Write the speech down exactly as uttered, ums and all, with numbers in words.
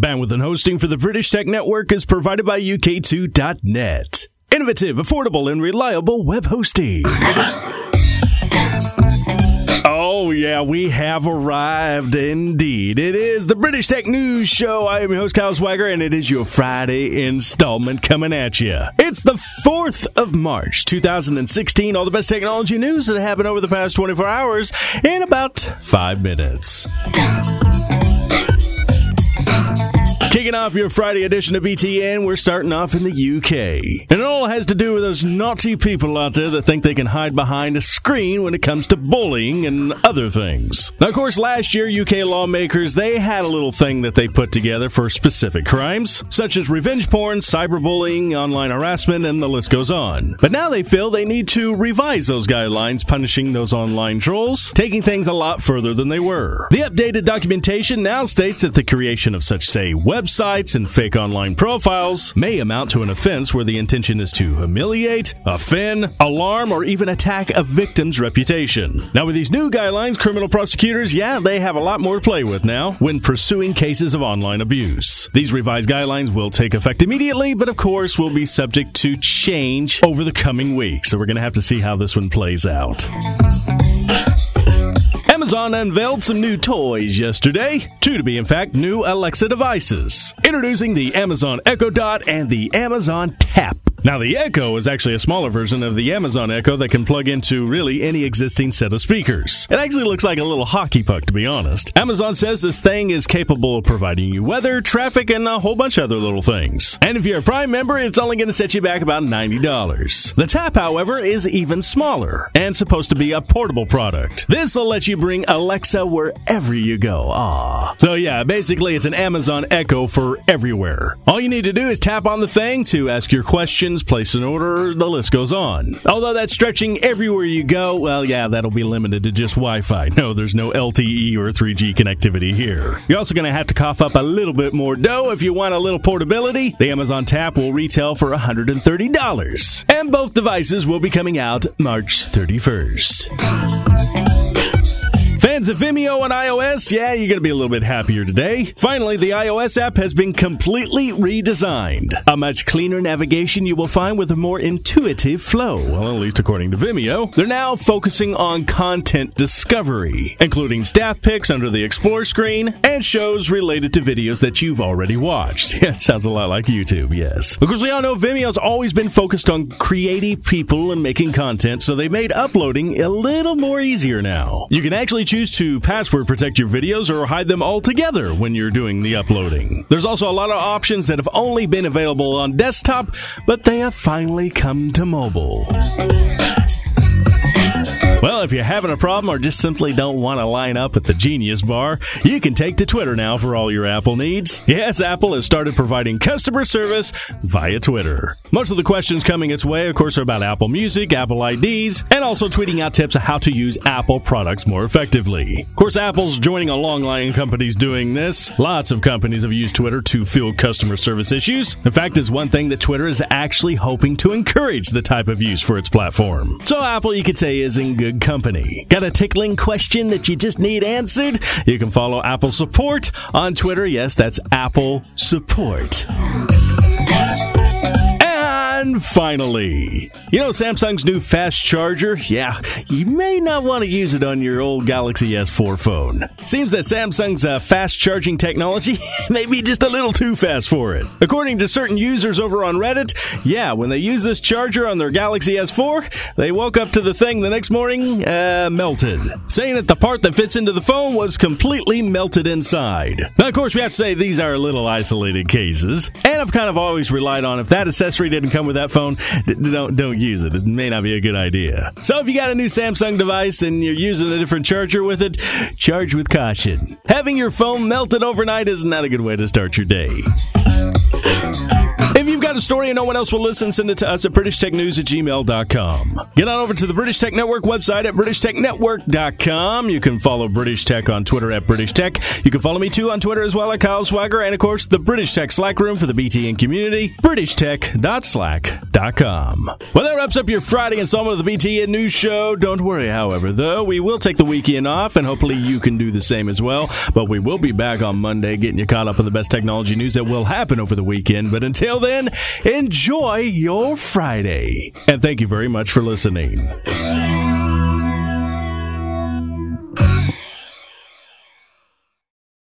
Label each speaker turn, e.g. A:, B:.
A: Bandwidth and hosting for the British Tech Network is provided by U K two dot net. Innovative, affordable, and reliable web hosting. Oh, yeah, we have arrived indeed. It is the British Tech News Show. I am your host, Kyle Swagger, and it is your Friday installment coming at you. It's the fourth of March, two thousand sixteen. All the best technology news that happened over the past twenty-four hours in about five minutes. Kicking off your Friday edition of B T N, we're starting off in the U K. And it all has to do with those naughty people out there that think they can hide behind a screen when it comes to bullying and other things. Now, of course, last year, U K lawmakers, they had a little thing that they put together for specific crimes, such as revenge porn, cyberbullying, online harassment, and the list goes on. But now they feel they need to revise those guidelines, punishing those online trolls, taking things a lot further than they were. The updated documentation now states that the creation of such, say, web websites and fake online profiles may amount to an offense where the intention is to humiliate, offend, alarm, or even attack a victim's reputation. Now, with these new guidelines, criminal prosecutors, yeah, they have a lot more to play with now when pursuing cases of online abuse. These revised guidelines will take effect immediately, but of course will be subject to change over the coming weeks, so we're going to have to see how this one plays out. Amazon unveiled some new toys yesterday. Two to be, in fact, new Alexa devices. Introducing the Amazon Echo Dot and the Amazon Tap. Now, the Echo is actually a smaller version of the Amazon Echo that can plug into really any existing set of speakers. It actually looks like a little hockey puck, to be honest. Amazon says this thing is capable of providing you weather, traffic, and a whole bunch of other little things. And if you're a Prime member, it's only going to set you back about ninety dollars. The Tap, however, is even smaller and supposed to be a portable product. This will let you bring Alexa wherever you go. Aww. So yeah, basically it's an Amazon Echo for everywhere. All you need to do is tap on the thing to ask your questions, place an order, the list goes on. Although that's stretching everywhere you go, well, yeah, that'll be limited to just Wi-Fi. No, there's no L T E or three G connectivity here. You're also going to have to cough up a little bit more dough if you want a little portability. The Amazon Tap will retail for one hundred thirty dollars. And both devices will be coming out March thirty-first. Fans of Vimeo on iOS, yeah, you're going to be a little bit happier today. Finally, the iOS app has been completely redesigned. A much cleaner navigation you will find with a more intuitive flow. Well, at least according to Vimeo. They're now focusing on content discovery, including staff picks under the Explore screen and shows related to videos that you've already watched. Yeah, it sounds a lot like YouTube, yes. Of course, we all know Vimeo's always been focused on creative people and making content, so they made uploading a little more easier now. You can actually choose to password protect your videos or hide them altogether when you're doing the uploading. There's also a lot of options that have only been available on desktop, but they have finally come to mobile. Well, if you're having a problem or just simply don't want to line up at the Genius Bar, you can take to Twitter now for all your Apple needs. Yes, Apple has started providing customer service via Twitter. Most of the questions coming its way, of course, are about Apple Music, Apple I Ds, and also tweeting out tips of how to use Apple products more effectively. Of course, Apple's joining a long line of companies doing this. Lots of companies have used Twitter to field customer service issues. In fact, it's one thing that Twitter is actually hoping to encourage the type of use for its platform. So Apple, you could say, is in good company. Got a tickling question that you just need answered? You can follow Apple Support on Twitter. Yes, that's Apple Support. And finally, you know Samsung's new fast charger? Yeah, you may not want to use it on your old Galaxy S four phone. Seems that Samsung's uh, fast charging technology may be just a little too fast for it. According to certain users over on Reddit, yeah, when they used this charger on their Galaxy S four, they woke up to the thing the next morning, uh, melted. Saying that the part that fits into the phone was completely melted inside. Now, of course, we have to say these are a little isolated cases, and I've kind of always relied on if that accessory didn't come with that phone, don't don't use it. It may not be a good idea. So if you got a new Samsung device and you're using a different charger with it, charge with caution. Having your phone melted overnight is not a good way to start your day. If you've got got a story and no one else will listen, send it to us at british tech news at gmail dot com. Get on over to the British Tech Network website at british tech network dot com. You can follow British Tech on Twitter at British Tech. You can follow me, too, on Twitter as well at Kyle Swagger. And, of course, the British Tech Slack room for the B T N community, british tech dot slack dot com. Well, that wraps up your Friday installment of the B T N News Show. Don't worry, however, though. We will take the weekend off, and hopefully you can do the same as well. But we will be back on Monday getting you caught up on the best technology news that will happen over the weekend. But until then, enjoy your Friday. And thank you very much for listening.